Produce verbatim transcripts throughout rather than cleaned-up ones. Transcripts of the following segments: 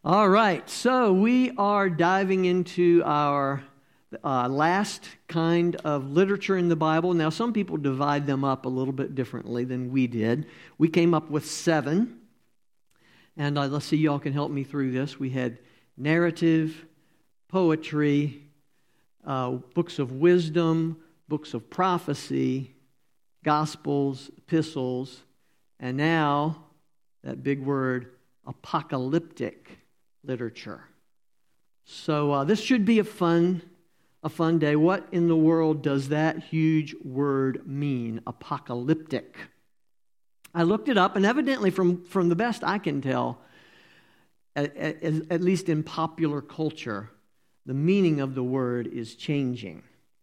All right, so we are diving into our uh, last kind of literature in the Bible. Now, some people divide them up a little bit differently than we did. We came up with seven, and uh, let's see, y'all can help me through this. We had narrative, poetry, uh, books of wisdom, books of prophecy, gospels, epistles, and now that big word, apocalyptic literature. So uh, this should be a fun, a fun day. What in the world does that huge word mean, apocalyptic? I looked it up, and evidently, from, from the best I can tell, at, at, at least in popular culture, the meaning of the word is changing.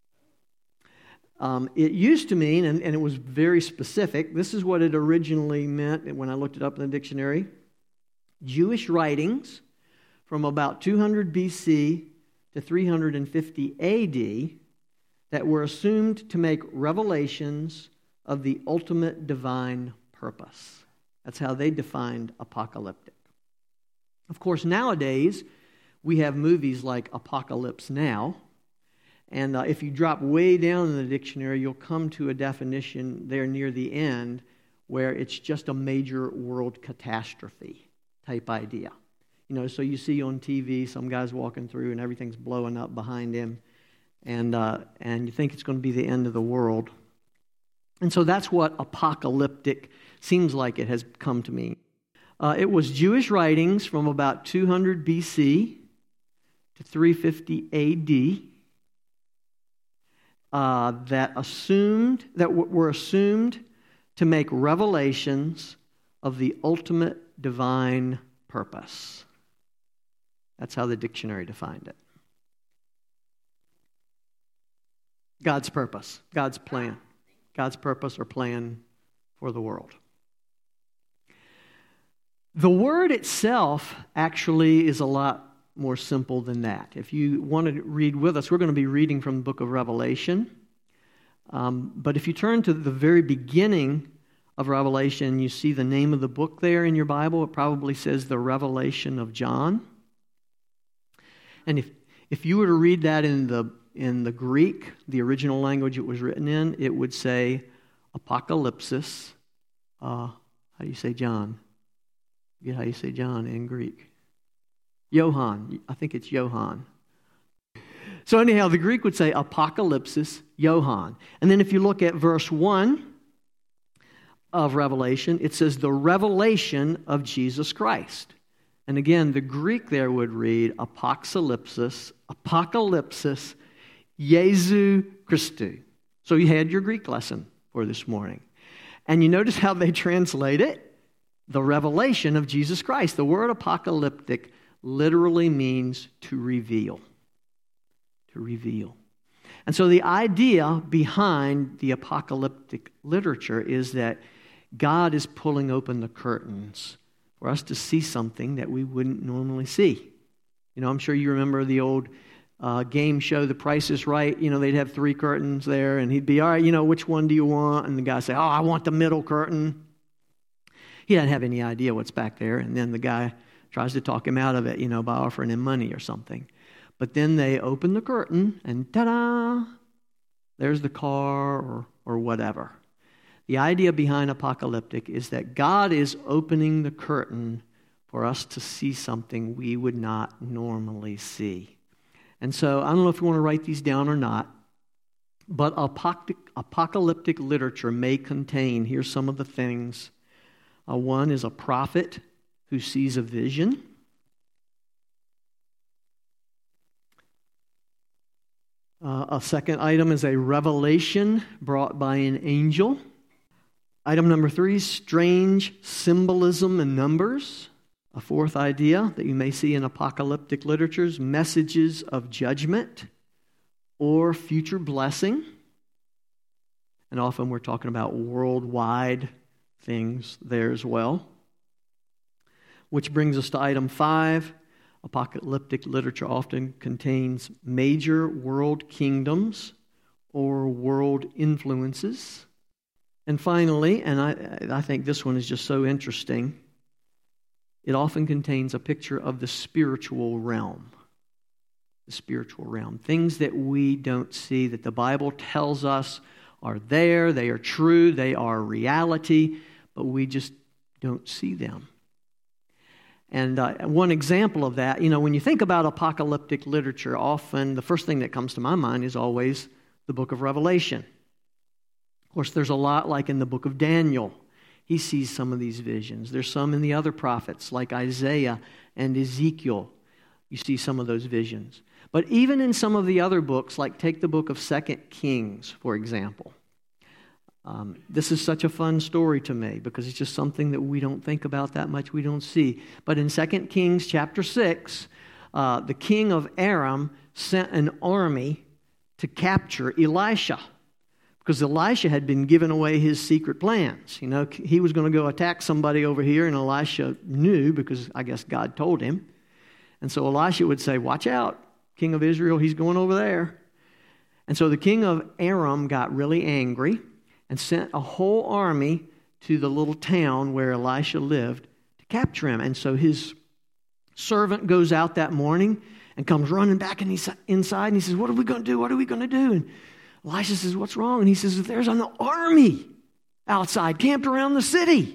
Um, it used to mean, and, and it was very specific, this is what it originally meant when I looked it up in the dictionary, Jewish writings from about two hundred B C to three hundred fifty A D that were assumed to make revelations of the ultimate divine purpose. That's how they defined apocalyptic. Of course, nowadays, we have movies like Apocalypse Now, and uh, if you drop way down in the dictionary, you'll come to a definition there near the end where it's just a major world catastrophe type idea. You know, so you see on T V some guy's walking through and everything's blowing up behind him, and uh, and you think it's going to be the end of the world. And so that's what apocalyptic seems like it has come to mean. Uh, it was Jewish writings from about two hundred B C to three fifty A D uh, that assumed that w- were assumed to make revelations of the ultimate divine purpose. That's how the dictionary defined it. God's purpose, God's plan, God's purpose or plan for the world. The word itself actually is a lot more simple than that. If you want to read with us, we're going to be reading from the book of Revelation. Um, but if you turn to the very beginning of Revelation, you see the name of the book there in your Bible. It probably says the Revelation of John. And if if you were to read that in the in the Greek, the original language it was written in, it would say apocalypsis. Uh, how do you say John? You get how you say John in Greek? Johann. I think it's Johann. So anyhow, the Greek would say apocalypsis, Johann. And then if you look at verse one of Revelation, it says the revelation of Jesus Christ. And again, the Greek there would read apocalypsis, apocalypsis, Jesu Christou. So you had your Greek lesson for this morning. And you notice how they translate it? The revelation of Jesus Christ. The word apocalyptic literally means to reveal. To reveal. And so the idea behind the apocalyptic literature is that God is pulling open the curtains for us to see something that we wouldn't normally see. You know, I'm sure you remember the old uh, game show, The Price is Right. You know, they'd have three curtains there, and he'd be, all right, you know, which one do you want? And the guy say, oh, I want the middle curtain. He doesn't have any idea what's back there, and then the guy tries to talk him out of it, you know, by offering him money or something. But then they open the curtain, and ta-da, there's the car or, or whatever. The idea behind apocalyptic is that God is opening the curtain for us to see something we would not normally see. And so I don't know if you want to write these down or not, but apocalyptic literature may contain, here's some of the things. Uh, one is a prophet who sees a vision. Uh, a second item is a revelation brought by an angel. Item number three, strange symbolism and numbers. A fourth idea that you may see in apocalyptic literatures, messages of judgment or future blessing. And often we're talking about worldwide things there as well. Which brings us to item five. Apocalyptic literature often contains major world kingdoms or world influences. And finally, and I, I think this one is just so interesting, it often contains a picture of the spiritual realm. The spiritual realm. Things that we don't see, that the Bible tells us are there, they are true, they are reality, but we just don't see them. And uh, one example of that, you know, when you think about apocalyptic literature, often the first thing that comes to my mind is always the book of Revelation. Of course, there's a lot like in the book of Daniel. He sees some of these visions. There's some in the other prophets like Isaiah and Ezekiel. You see some of those visions. But even in some of the other books, like take the book of Second Kings, for example. Um, this is such a fun story to me because it's just something that we don't think about that much, we don't see. But in Second Kings chapter six, uh, the king of Aram sent an army to capture Elisha because Elisha had been giving away his secret plans. You know, he was going to go attack somebody over here, and Elisha knew because I guess God told him. And so Elisha would say, "Watch out, king of Israel, he's going over there." And so the king of Aram got really angry and sent a whole army to the little town where Elisha lived to capture him. And so his servant goes out that morning and comes running back inside, and he says, "What are we going to do? What are we going to do?" And Elisha says, "What's wrong?" And he says, "There's an army outside, camped around the city."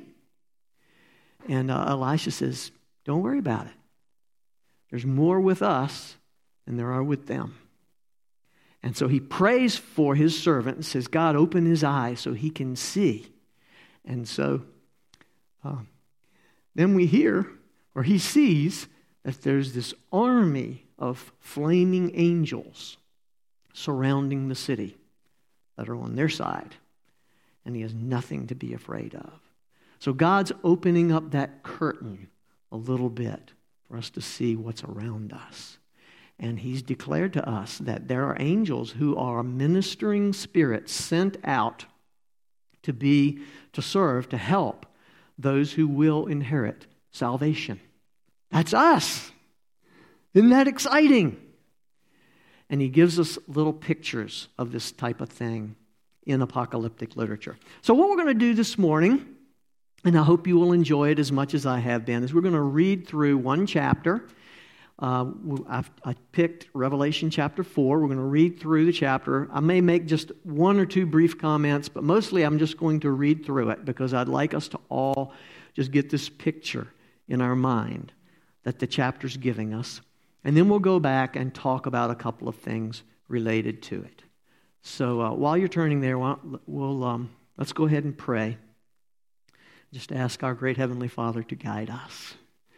And uh, Elisha says, "Don't worry about it. There's more with us than there are with them." And so he prays for his servant and says, "God, open his eyes so he can see." And so uh, then we hear, or he sees, that there's this army of flaming angels surrounding the city that are on their side. And he has nothing to be afraid of. So God's opening up that curtain a little bit for us to see what's around us. And he's declared to us that there are angels who are ministering spirits sent out to be, to serve, to help those who will inherit salvation. That's us. Isn't that exciting? And he gives us little pictures of this type of thing in apocalyptic literature. So what we're going to do this morning, and I hope you will enjoy it as much as I have been, is we're going to read through one chapter. Uh, I've, I picked Revelation chapter four. We're going to read through the chapter. I may make just one or two brief comments, but mostly I'm just going to read through it because I'd like us to all just get this picture in our mind that the chapter's giving us. And then we'll go back and talk about a couple of things related to it. So uh, while you're turning there, we'll, we'll um, let's go ahead and pray. Just ask our great Heavenly Father to guide us.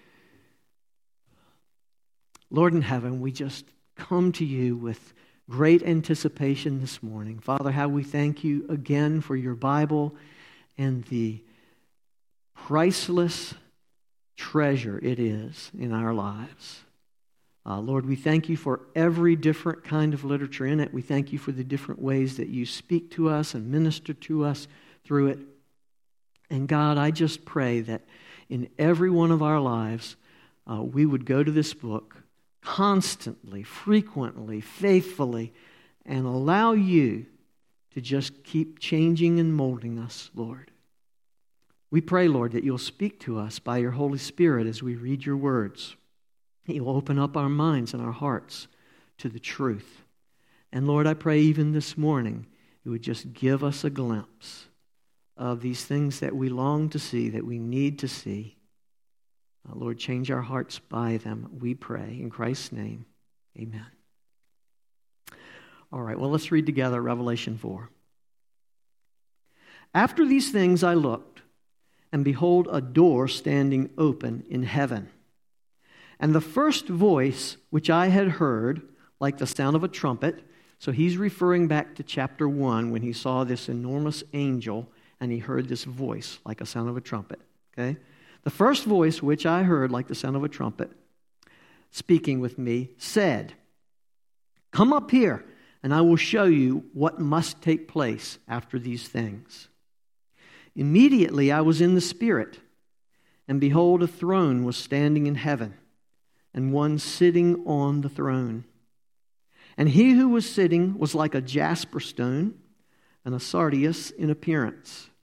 Lord in heaven, we just come to you with great anticipation this morning. Father, how we thank you again for your Bible and the priceless treasure it is in our lives. Uh, Lord, we thank you for every different kind of literature in it. We thank you for the different ways that you speak to us and minister to us through it. And God, I just pray that in every one of our lives, uh, we would go to this book constantly, frequently, faithfully, and allow you to just keep changing and molding us, Lord. We pray, Lord, that you'll speak to us by your Holy Spirit as we read your words. You'll open up our minds and our hearts to the truth. And Lord, I pray even this morning, you would just give us a glimpse of these things that we long to see, that we need to see. Uh, Lord, change our hearts by them, we pray. In Christ's name, amen. All right, well, let's read together Revelation four. After these things I looked, and behold, a door standing open in heaven. And the first voice which I had heard, like the sound of a trumpet, so he's referring back to chapter one when he saw this enormous angel, and he heard this voice like a sound of a trumpet, okay? The first voice which I heard, like the sound of a trumpet, speaking with me, said, "Come up here, and I will show you what must take place after these things." Immediately I was in the Spirit, and behold, a throne was standing in heaven, and one sitting on the throne. And he who was sitting was like a jasper stone, and a sardius in appearance.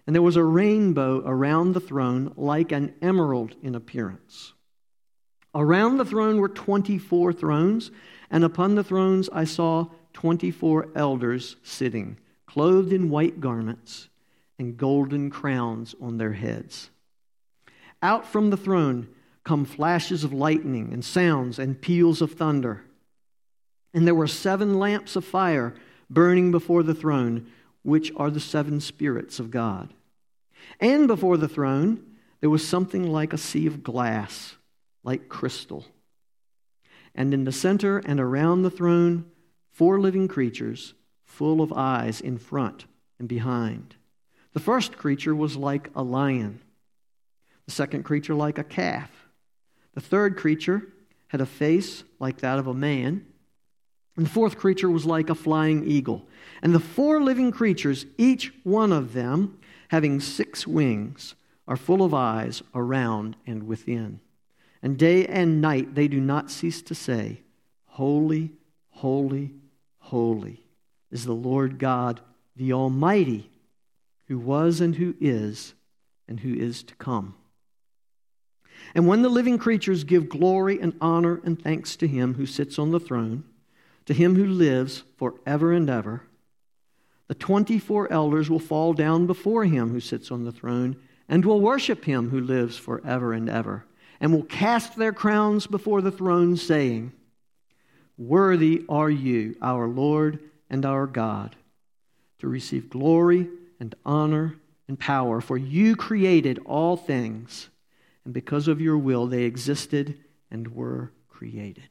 And there was a rainbow around the throne like an emerald in appearance. Around the throne were twenty-four thrones, and upon the thrones I saw twenty-four elders sitting, clothed in white garments and golden crowns on their heads. Out from the throne come flashes of lightning and sounds and peals of thunder. And there were seven lamps of fire burning before the throne, which are the seven spirits of God. And before the throne there was something like a sea of glass, like crystal. And in the center and around the throne, four living creatures, full of eyes in front and behind. The first creature was like a lion, the second creature like a calf. The third creature had a face like that of a man, and the fourth creature was like a flying eagle. And the four living creatures, each one of them having six wings, are full of eyes around and within. And day and night they do not cease to say, Holy, holy, holy is the Lord God, the Almighty, who was and who is and who is to come. And when the living creatures give glory and honor and thanks to him who sits on the throne, to him who lives forever and ever, the twenty-four elders will fall down before him who sits on the throne and will worship him who lives forever and ever, and will cast their crowns before the throne, saying, Worthy are you, our Lord and our God, to receive glory and honor and power, for you created all things, and because of your will they existed and were created.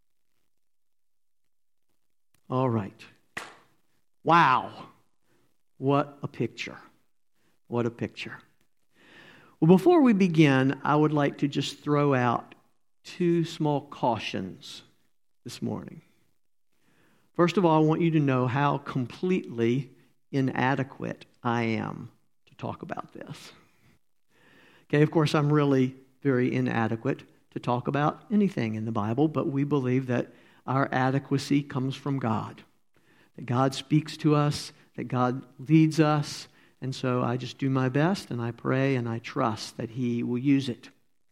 All right. Wow. What a picture. What a picture. Well, before we begin, I would like to just throw out two small cautions this morning. First of all, I want you to know how completely inadequate I am to talk about this. Okay, of course, I'm really very inadequate to talk about anything in the Bible, but we believe that our adequacy comes from God, that God speaks to us, that God leads us, and so I just do my best, and I pray, and I trust that He will use it.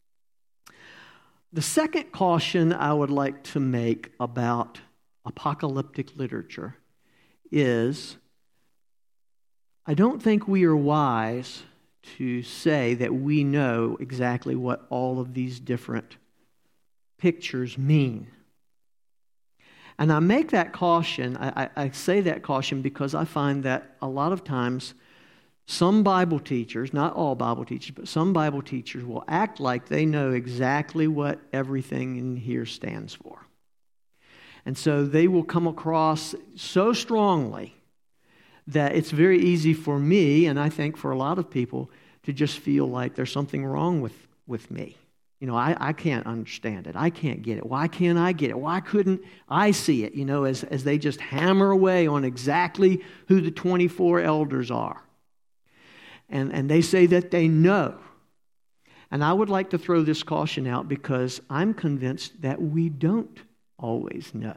The second caution I would like to make about apocalyptic literature is I don't think we are wise to say that we know exactly what all of these different pictures mean. And I make that caution, I, I, I say that caution because I find that a lot of times some Bible teachers, not all Bible teachers, but some Bible teachers will act like they know exactly what everything in here stands for. And so they will come across so strongly that it's very easy for me, and I think for a lot of people, to just feel like there's something wrong with, with me. You know, I, I can't understand it. I can't get it. Why can't I get it? Why couldn't I see it? You know, as, as they just hammer away on exactly who the twenty-four elders are. And, and they say that they know. And I would like to throw this caution out because I'm convinced that we don't always know.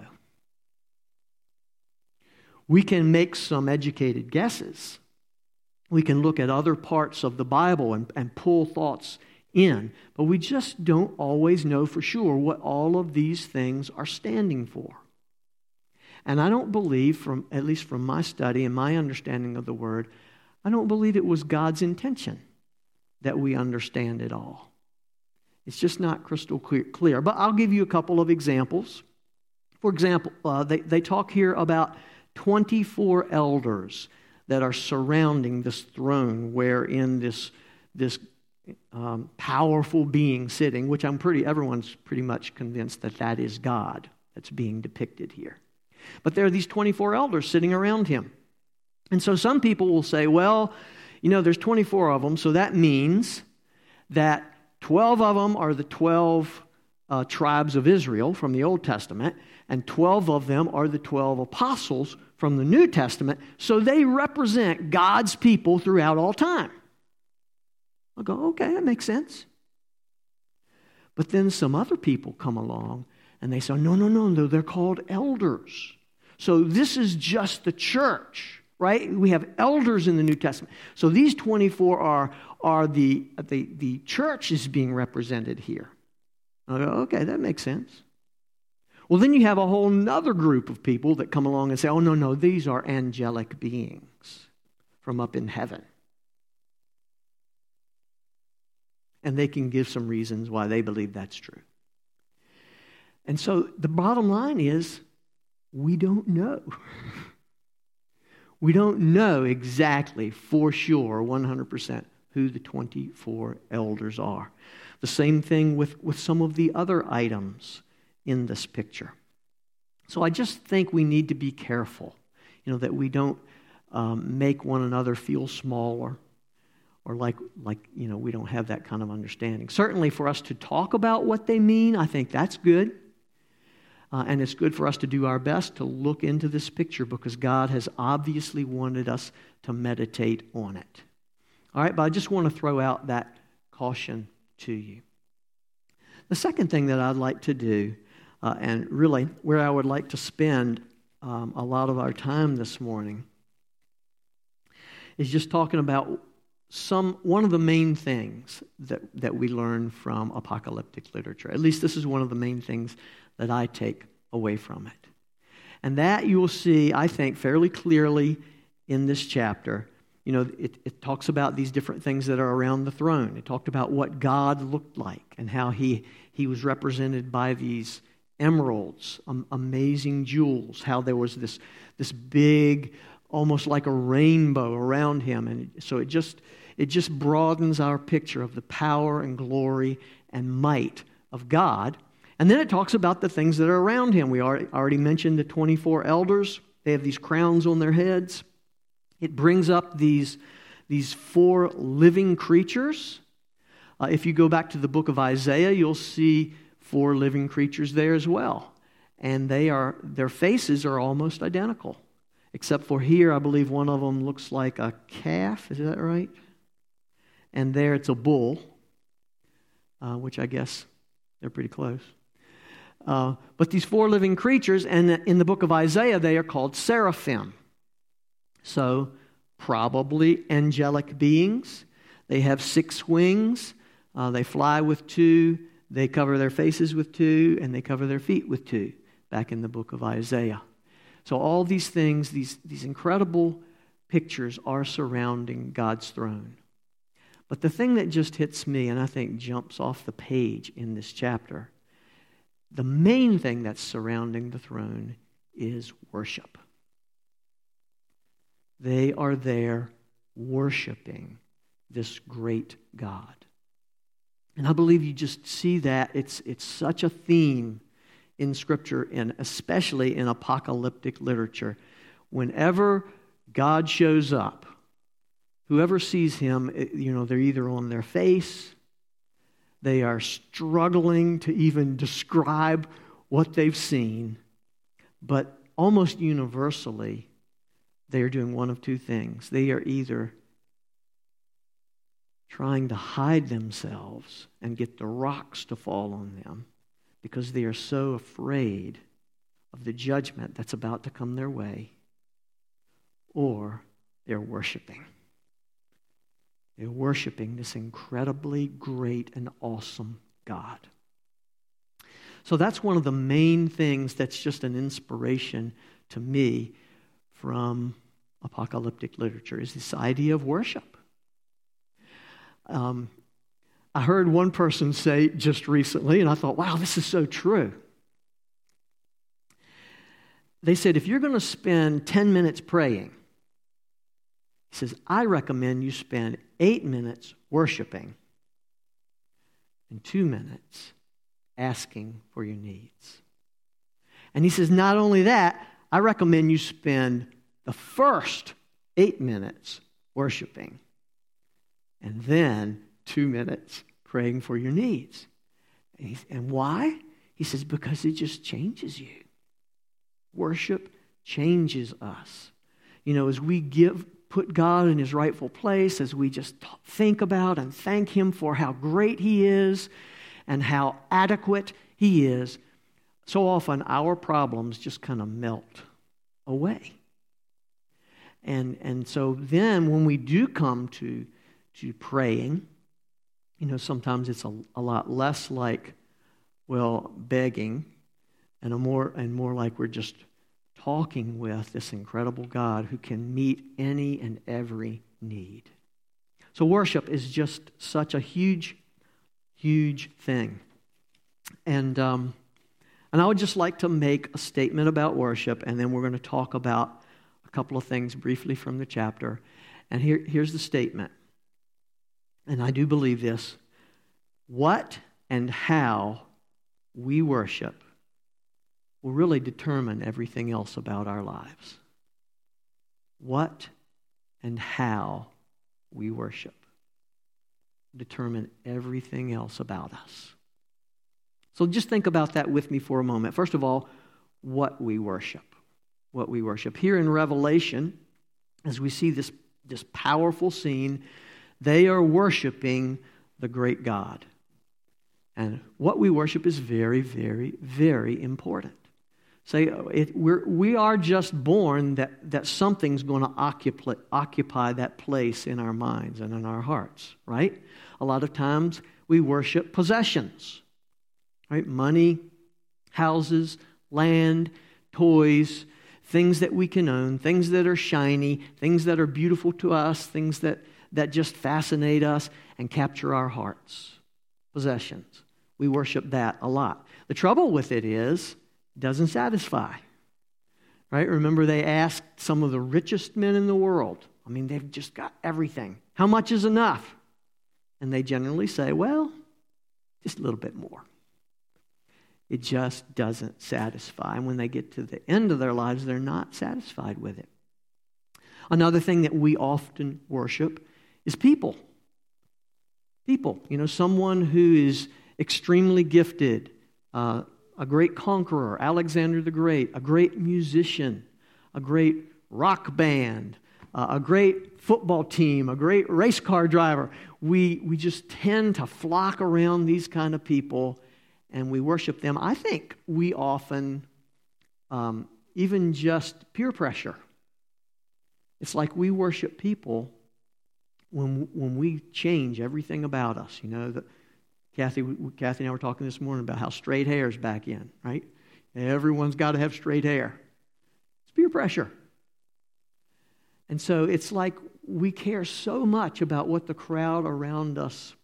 We can make some educated guesses. We can look at other parts of the Bible and, and pull thoughts in, but we just don't always know for sure what all of these things are standing for. And I don't believe, from at least from my study and my understanding of the Word, I don't believe it was God's intention that we understand it all. It's just not crystal clear. But I'll give you a couple of examples. For example, uh, they, they talk here about twenty-four elders that are surrounding this throne wherein this, this um, powerful being sitting, which I'm pretty, everyone's pretty much convinced that that is God that's being depicted here. But there are these twenty-four elders sitting around him. And so some people will say, well, you know, there's twenty-four of them, so that means that twelve of them are the twelve uh, tribes of Israel from the Old Testament, and twelve of them are the twelve apostles from the New Testament, so they represent God's people throughout all time. I'll go, okay, that makes sense. But then some other people come along, and they say, no, no, no, no, they're called elders. So this is just the church. right? We have elders in the New Testament. So these twenty-four are, are the, the, the church is being represented here. I go, okay, that makes sense. Well, then you have a whole nother group of people that come along and say, oh, no, no, these are angelic beings from up in heaven. And they can give some reasons why they believe that's true. And so the bottom line is, we don't know. We don't know exactly for sure, one hundred percent, who the twenty-four elders are. The same thing with, with some of the other items in this picture. So I just think we need to be careful, you know, that we don't um, make one another feel smaller or like, like, you know, we don't have that kind of understanding. Certainly for us to talk about what they mean, I think that's good. Uh, and it's good for us to do our best to look into this picture because God has obviously wanted us to meditate on it. All right, but I just want to throw out that caution to you. The second thing that I'd like to do, uh, and really where I would like to spend um, a lot of our time this morning, is just talking about some one of the main things that, that we learn from apocalyptic literature. At least this is one of the main things that I take away from it. And that you will see, I think, fairly clearly in this chapter. You know, it, it talks about these different things that are around the throne. It talked about what God looked like and how he, he was represented by these emeralds, um, amazing jewels, how there was this, this big, almost like a rainbow around him. And so it just, it just broadens our picture of the power and glory and might of God. And then it talks about the things that are around him. We already mentioned the twenty-four elders. They have these crowns on their heads. It brings up these, these four living creatures. Uh, if you go back to the book of Isaiah, you'll see four living creatures there as well. And they are their faces are almost identical. Except for here, I believe one of them looks like a calf. Is that right? And there it's a bull, uh, which I guess they're pretty close. Uh, but these four living creatures, and in the book of Isaiah, they are called seraphim. So, probably angelic beings. They have six wings. Uh, they fly with two. They cover their faces with two. And they cover their feet with two, back in the book of Isaiah. So all these things, these, these incredible pictures are surrounding God's throne. But the thing that just hits me, and I think jumps off the page in this chapter, the main thing that's surrounding the throne is worship. They are there worshiping this great God. And I believe you just see that. It's, it's such a theme in Scripture, and especially in apocalyptic literature. Whenever God shows up, whoever sees him, you know, they're either on their face, they are struggling to even describe what they've seen, but almost universally, they are doing one of two things. They are either trying to hide themselves and get the rocks to fall on them because they are so afraid of the judgment that's about to come their way, or they're worshiping. They're worshiping this incredibly great and awesome God. So that's one of the main things that's just an inspiration to me from apocalyptic literature, is this idea of worship. Um, I heard one person say just recently, and I thought, wow, this is so true. They said, if you're going to spend ten minutes praying, he says, I recommend you spend eight minutes worshiping and two minutes asking for your needs. And he says, not only that, I recommend you spend the first eight minutes worshiping and then two minutes praying for your needs. And, he, and why? He says, because it just changes you. Worship changes us. You know, as we give, put God in his rightful place, as we just think about and thank him for how great he is and how adequate he is, so often our problems just kind of melt away. And and so then when we do come to to praying, you know, sometimes it's a, a lot less like, well, begging, and a more and more like we're just talking with this incredible God who can meet any and every need. So worship is just such a huge, huge thing. And um, and I would just like to make a statement about worship, and then we're going to talk about a couple of things briefly from the chapter. And here, here's the statement. And I do believe this. What and how we worship will really determine everything else about our lives. What and how we worship determine everything else about us. So just think about that with me for a moment. First of all, what we worship. What we worship. Here in Revelation, as we see this, this powerful scene, they are worshiping the great God. And what we worship is very, very, very important. Say, it, we're, we are just born that, that something's going to occupy, occupy that place in our minds and in our hearts, right? A lot of times we worship possessions, right? Money, houses, land, toys, things that we can own, things that are shiny, things that are beautiful to us, things that, that just fascinate us and capture our hearts. Possessions. We worship that a lot. The trouble with it is, it doesn't satisfy. Right? Remember, they asked some of the richest men in the world. I mean, they've just got everything. How much is enough? And they generally say, well, just a little bit more. It just doesn't satisfy. And when they get to the end of their lives, they're not satisfied with it. Another thing that we often worship is people. People. You know, someone who is extremely gifted, uh, a great conqueror, Alexander the Great, a great musician, a great rock band, uh, a great football team, a great race car driver. We, we just tend to flock around these kind of people and we worship them. I think we often, um, even just peer pressure. It's like we worship people when when we change everything about us. You know, that Kathy, Kathy and I were talking this morning about how straight hair is back in, right? Everyone's got to have straight hair. It's peer pressure. And so it's like we care so much about what the crowd around us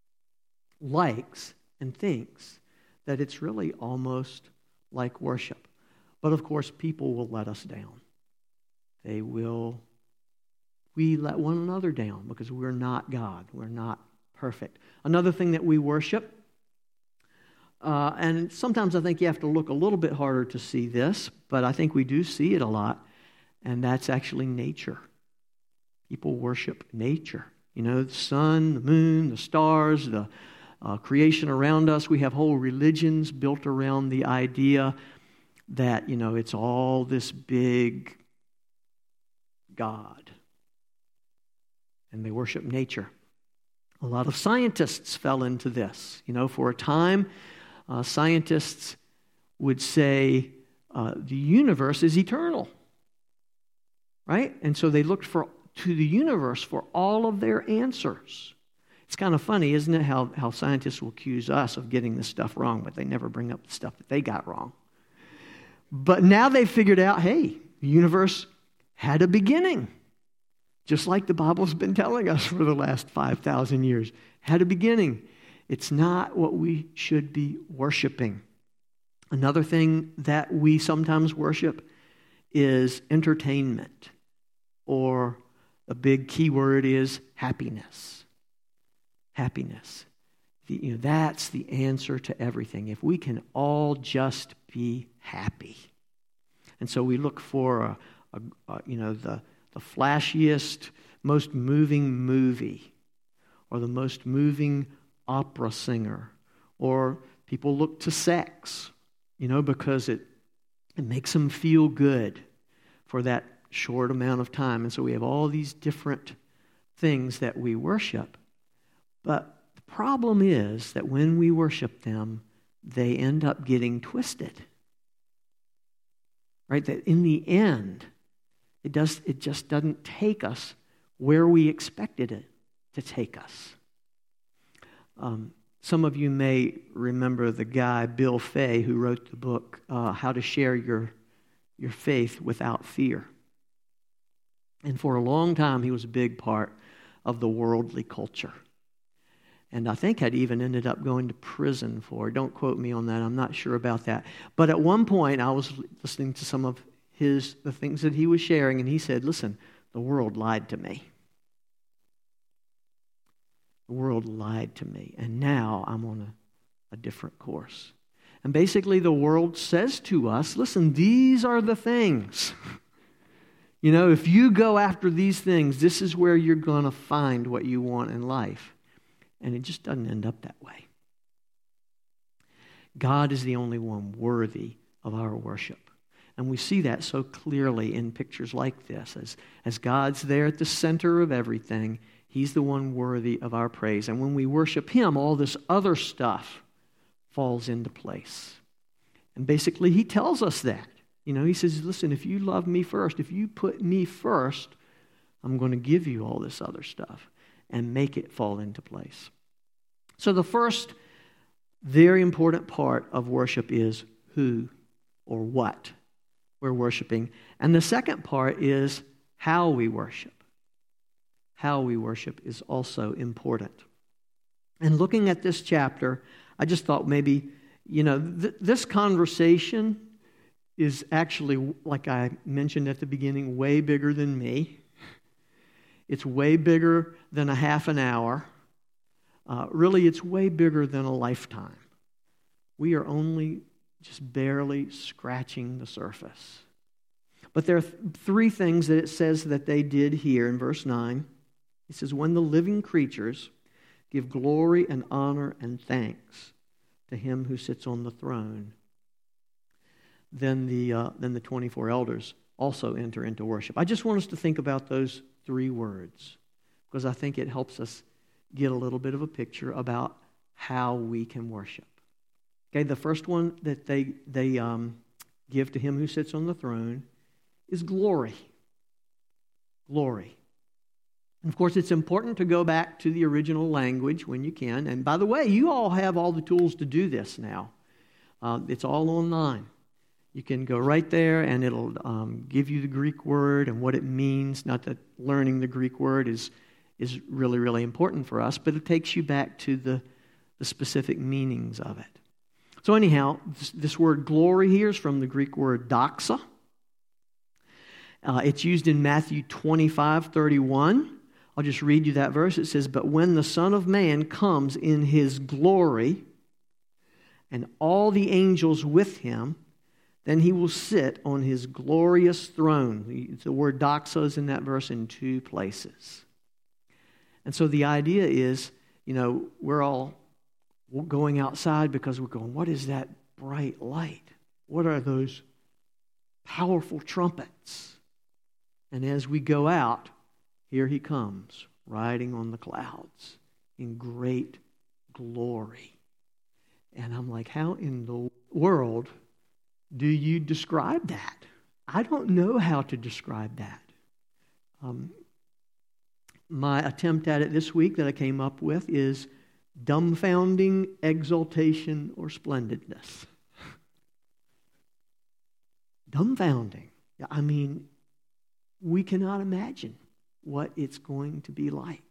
likes and thinks that it's really almost like worship. But of course, people will let us down. They will, we let one another down because we're not God. We're not perfect. Another thing that we worship, uh, and sometimes I think you have to look a little bit harder to see this, but I think we do see it a lot, and that's actually nature. People worship nature. You know, the sun, the moon, the stars, the uh, creation around us. We have whole religions built around the idea that, you know, it's all this big God. And they worship nature. A lot of scientists fell into this. You know, for a time, uh, scientists would say uh, the universe is eternal. Right? And so they looked for to the universe for all of their answers. It's kind of funny, isn't it, how, how scientists will accuse us of getting this stuff wrong, but they never bring up the stuff that they got wrong. But now they've figured out, hey, the universe had a beginning. Just like the Bible's been telling us for the last five thousand years. Had a beginning. It's not what we should be worshiping. Another thing that we sometimes worship is entertainment. Or a big key word is happiness. Happiness. The, you know, that's the answer to everything. If we can all just be happy. And so we look for a, a, a you know, the the flashiest, most moving movie, or the most moving opera singer, or people look to sex, you know, because it, it makes them feel good for that short amount of time. And so we have all these different things that we worship. But the problem is that when we worship them, they end up getting twisted. Right? That in the end, It does. It just doesn't take us where we expected it to take us. Um, some of you may remember the guy, Bill Fay, who wrote the book, uh, How to Share Your, Your Faith Without Fear. And for a long time, he was a big part of the worldly culture. And I think had even ended up going to prison for it. Don't quote me on that. I'm not sure about that. But at one point, I was listening to some of his the things that he was sharing, and he said, listen, the world lied to me. The world lied to me, and now I'm on a, a different course. And basically, the world says to us, listen, these are the things. You know, if you go after these things, this is where you're going to find what you want in life. And it just doesn't end up that way. God is the only one worthy of our worship. And we see that so clearly in pictures like this. As, as God's there at the center of everything, He's the one worthy of our praise. And when we worship Him, all this other stuff falls into place. And basically, He tells us that. You know, He says, listen, if you love me first, if you put me first, I'm going to give you all this other stuff and make it fall into place. So the first very important part of worship is who or what we're worshiping. And the second part is how we worship. How we worship is also important. And looking at this chapter, I just thought maybe, you know, th- this conversation is actually, like I mentioned at the beginning, way bigger than me. It's way bigger than a half an hour. Uh, really, it's way bigger than a lifetime. We are only just barely scratching the surface. But there are th- three things that it says that they did here in verse nine. It says, when the living creatures give glory and honor and thanks to Him who sits on the throne, then the, uh, then the twenty-four elders also enter into worship. I just want us to think about those three words, because I think it helps us get a little bit of a picture about how we can worship. Okay, the first one that they they um, give to Him who sits on the throne is glory. Glory. And of course, it's important to go back to the original language when you can. And by the way, you all have all the tools to do this now. Uh, it's all online. You can go right there and it'll um, give you the Greek word and what it means. Not that learning the Greek word is, is really, really important for us, but it takes you back to the, the specific meanings of it. So anyhow, this, this word glory here is from the Greek word doxa. Uh, it's used in Matthew twenty-five thirty-one. I'll just read you that verse. It says, but when the Son of Man comes in His glory and all the angels with Him, then He will sit on His glorious throne. The word doxa is in that verse in two places. And so the idea is, you know, we're all going outside because we're going, what is that bright light? What are those powerful trumpets? And as we go out, here He comes, riding on the clouds in great glory. And I'm like, how in the world do you describe that? I don't know how to describe that. Um, my attempt at it this week that I came up with is dumbfounding exaltation or splendidness. Dumbfounding. I mean, we cannot imagine what it's going to be like.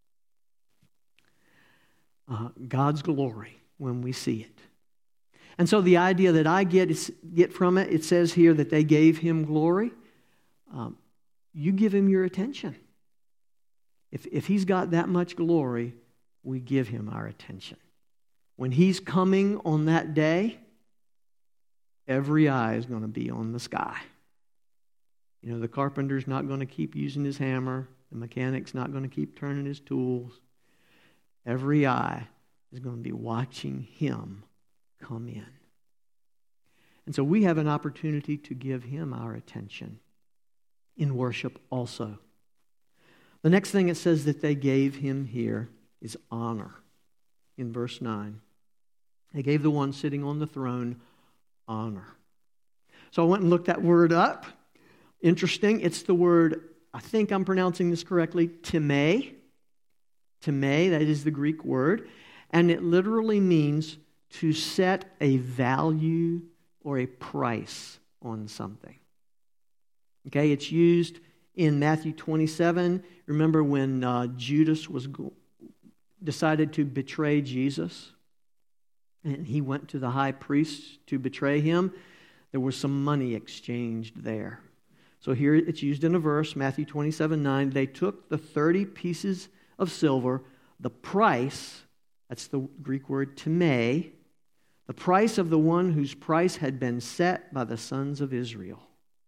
Uh, God's glory when we see it. And so the idea that I get is, get from it, it says here that they gave Him glory. Um, you give Him your attention. If, if He's got that much glory, we give Him our attention. When He's coming on that day, every eye is going to be on the sky. You know, the carpenter's not going to keep using his hammer. The mechanic's not going to keep turning his tools. Every eye is going to be watching Him come in. And so we have an opportunity to give Him our attention in worship also. The next thing it says that they gave Him here is honor. In verse nine, they gave the one sitting on the throne honor. So I went and looked that word up. Interesting, it's the word, I think I'm pronouncing this correctly, timē. Timē, that is the Greek word. And it literally means to set a value or a price on something. Okay, it's used in Matthew twenty-seven. Remember when uh, Judas was go- decided to betray Jesus? And he went to the high priest to betray him. There was some money exchanged there. So here it's used in a verse, Matthew twenty-seven nine. They took the thirty pieces of silver, the price, that's the Greek word timē, the price of the one whose price had been set by the sons of Israel.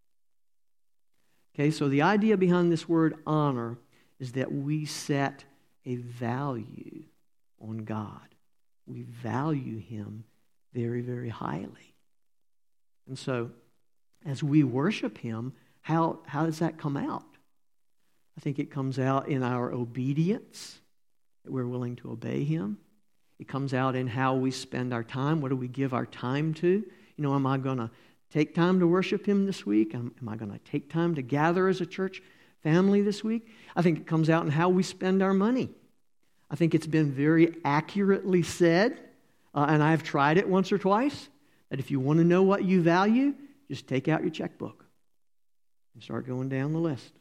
Okay, so the idea behind this word honor is that we set a value on God. We value Him very, very highly. And so, as we worship Him, how, how does that come out? I think it comes out in our obedience, that we're willing to obey Him. It comes out in how we spend our time. What do we give our time to? You know, am I going to take time to worship Him this week? Am, am I going to take time to gather as a church family this week? I think it comes out in how we spend our money. I think it's been very accurately said, uh, and I've tried it once or twice, that if you want to know what you value, just take out your checkbook and start going down the list.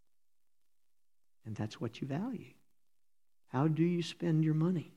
And that's what you value. How do you spend your money?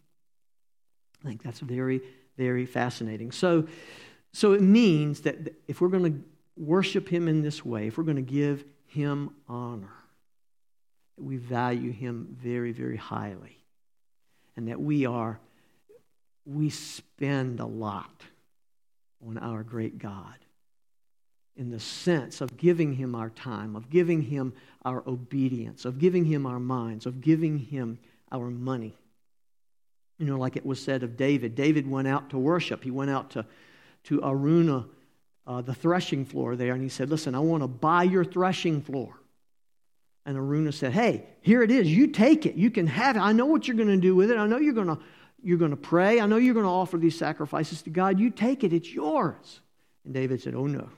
I think that's very, very fascinating. So, so it means that if we're going to worship Him in this way, if we're going to give Him honor, that we value Him very, very highly. And that we are, we spend a lot on our great God in the sense of giving Him our time, of giving Him our obedience, of giving Him our minds, of giving Him our money. You know, like it was said of David. David went out to worship. He went out to, to Araunah, uh, the threshing floor there, and he said, listen, I want to buy your threshing floor. And Araunah said, hey, here it is. You take it. You can have it. I know what you're going to do with it. I know you're going to you're going to pray. I know you're going to offer these sacrifices to God. You take it. It's yours. And David said, oh, no.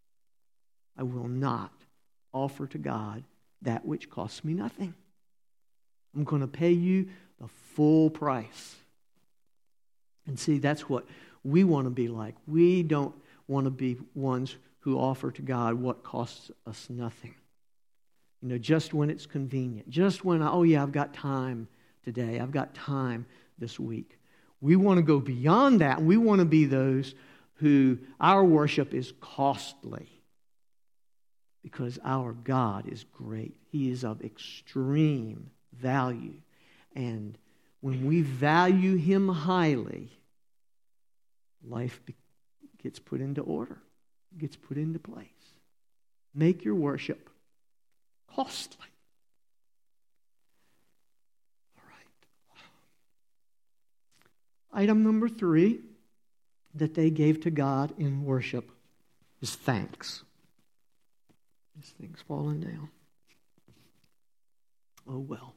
I will not offer to God that which costs me nothing. I'm going to pay you the full price. And see, that's what we want to be like. We don't want to be ones who offer to God what costs us nothing. You know, just when it's convenient. Just when, I, oh yeah, I've got time today. I've got time this week. We want to go beyond that. We want to be those who our worship is costly. Because our God is great. He is of extreme value. And when we value Him highly, life gets put into order, gets put into place. Make your worship costly. All right. Item number three that they gave to God in worship is thanks. This thing's falling down. Oh well.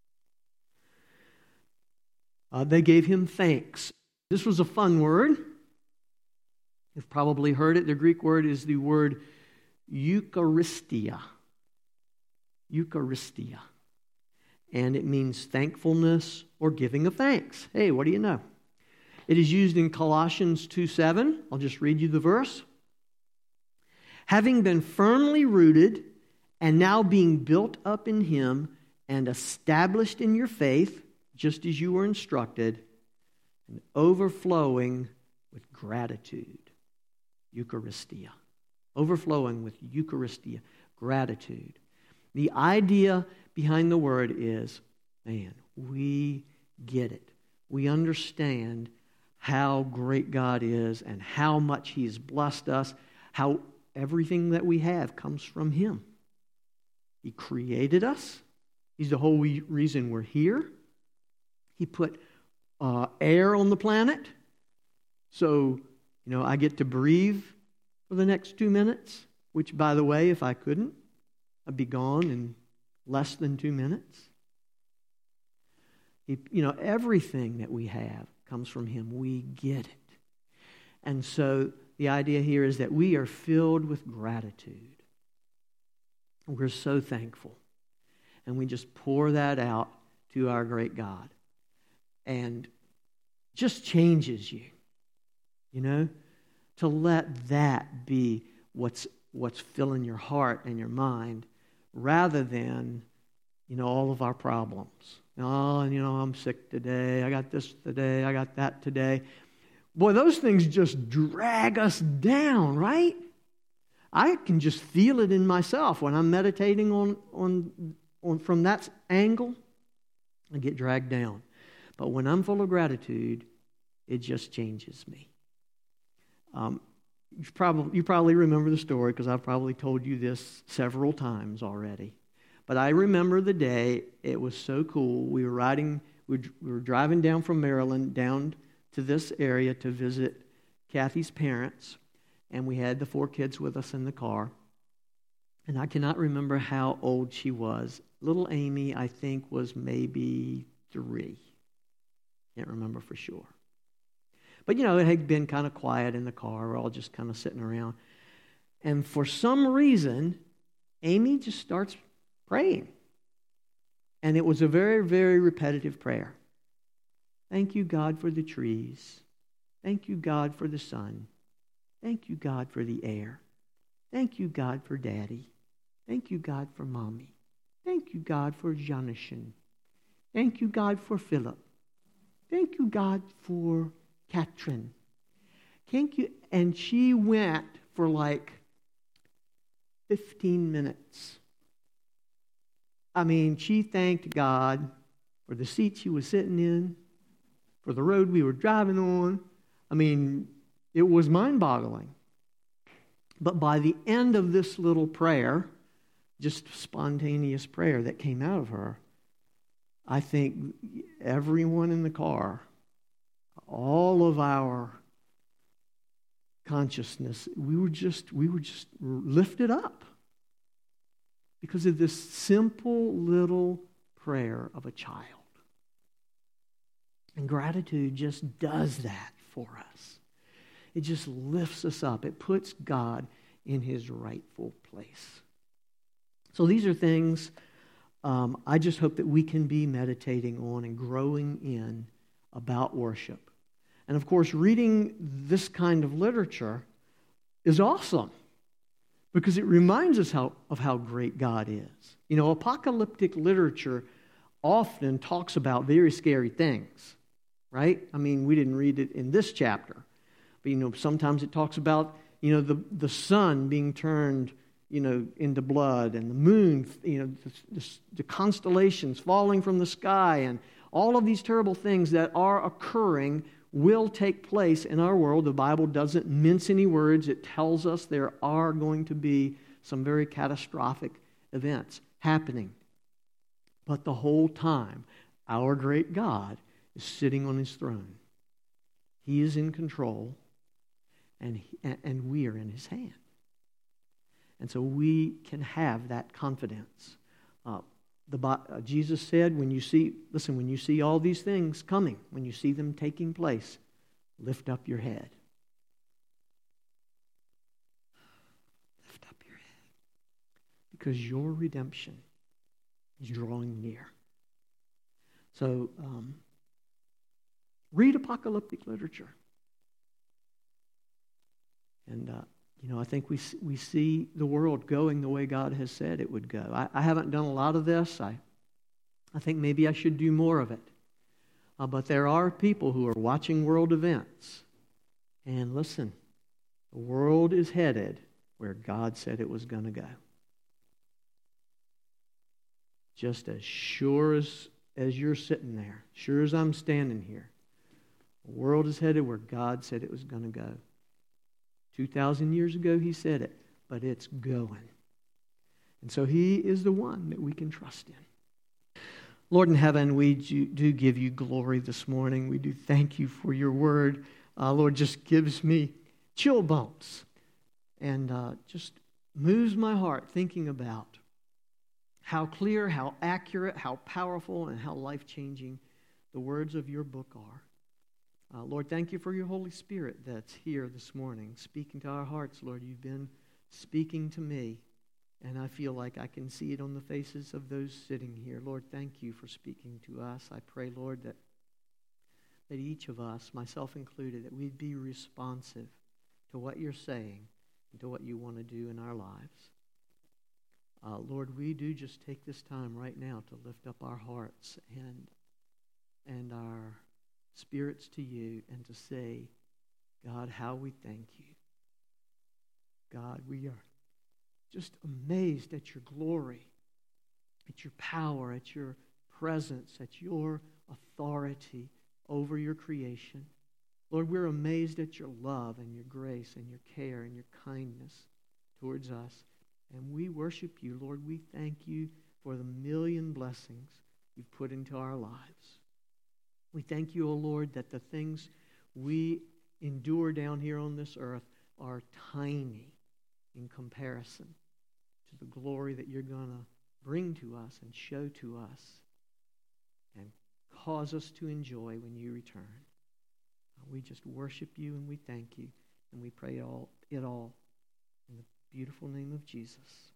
Uh, they gave Him thanks. This was a fun word. You've probably heard it. The Greek word is the word Eucharistia. Eucharistia. And it means thankfulness or giving of thanks. Hey, what do you know? It is used in Colossians two seven. I'll just read you the verse. Having been firmly rooted and now being built up in Him and established in your faith, just as you were instructed, and overflowing with gratitude. Eucharistia. Overflowing with Eucharistia, gratitude. The idea behind the word is, man, we get it. We understand how great God is and how much He has blessed us, how everything that we have comes from Him. He created us. He's the whole reason we're here. He put uh, air on the planet. So, you know, I get to breathe for the next two minutes, which, by the way, if I couldn't, I'd be gone in less than two minutes. He, you know, everything that we have comes from Him. We get it. And so the idea here is that we are filled with gratitude. We're so thankful. And we just pour that out to our great God. And just changes you, you know, to let that be what's what's filling your heart and your mind rather than, you know, all of our problems. Oh, and you know, I'm sick today. I got this today. I got that today. Boy, those things just drag us down, right? I can just feel it in myself when I'm meditating on, on, on from that angle. I get dragged down. But when I'm full of gratitude, it just changes me. Um, you probably you probably remember the story because I've probably told you this several times already. But I remember the day. It was so cool. We were riding. We were driving down from Maryland down to this area to visit Kathy's parents, and we had the four kids with us in the car. And I cannot remember how old she was. Little Amy, I think, was maybe three. Can't remember for sure. But, you know, it had been kind of quiet in the car. We're all just kind of sitting around. And for some reason, Amy just starts praying. And it was a very, very repetitive prayer. Thank you, God, for the trees. Thank you, God, for the sun. Thank you, God, for the air. Thank you, God, for Daddy. Thank you, God, for Mommy. Thank you, God, for Jonathan. Thank you, God, for Philip. Thank you, God, for Katrin. Thank you. And she went for like fifteen minutes. I mean, she thanked God for the seat she was sitting in, for the road we were driving on. I mean, it was mind-boggling. But by the end of this little prayer, just spontaneous prayer that came out of her, I think everyone in the car, all of our consciousness, we were just we were just lifted up because of this simple little prayer of a child. And gratitude just does that for us. It just lifts us up. It puts God in his rightful place. So these are things um, I just hope that we can be meditating on and growing in about worship. And of course, reading this kind of literature is awesome because it reminds us how, of how great God is. You know, apocalyptic literature often talks about very scary things, right? I mean, we didn't read it in this chapter, but, you know, sometimes it talks about, you know, the, the sun being turned, you know, into blood, and the moon, you know, the, the, the constellations falling from the sky, and all of these terrible things that are occurring will take place in our world. The Bible doesn't mince any words. It tells us there are going to be some very catastrophic events happening. But the whole time, our great God is sitting on his throne. He is in control, and, he, and we are in his hand. And so we can have that confidence. Uh, the, uh, Jesus said, when you see, listen, when you see all these things coming, when you see them taking place, lift up your head. Lift up your head. Because your redemption is drawing near. So, um, read apocalyptic literature. And, uh, you know, I think we we see the world going the way God has said it would go. I, I haven't done a lot of this. I, I think maybe I should do more of it. Uh, but there are people who are watching world events. And listen, the world is headed where God said it was going to go. Just as sure as, as you're sitting there, sure as I'm standing here, the world is headed where God said it was going to go. two thousand years ago, he said it, but it's going. And so he is the one that we can trust in. Lord in heaven, we do give you glory this morning. We do thank you for your word. Uh, Lord, just gives me chill bumps and uh, just moves my heart thinking about how clear, how accurate, how powerful, and how life-changing the words of your book are. Uh, Lord, thank you for your Holy Spirit that's here this morning, speaking to our hearts. Lord, you've been speaking to me, And I feel like I can see it on the faces of those sitting here. Lord, thank you for speaking to us. I pray, Lord, that, that each of us, myself included, that we'd be responsive to what you're saying and to what you want to do in our lives. Uh, Lord, we do just take this time right now to lift up our hearts and, and our spirits to you and to say, God, how we thank you. God, we are just amazed at your glory, at your power, at your presence, at your authority over your creation. Lord, we're amazed at your love and your grace and your care and your kindness towards us. And we worship you, Lord. We thank you for the million blessings you've put into our lives. We thank you, O Lord, that the things we endure down here on this earth are tiny in comparison to the glory that you're going to bring to us and show to us and cause us to enjoy when you return. We just worship you and we thank you, and we pray all, it all in the beautiful name of Jesus.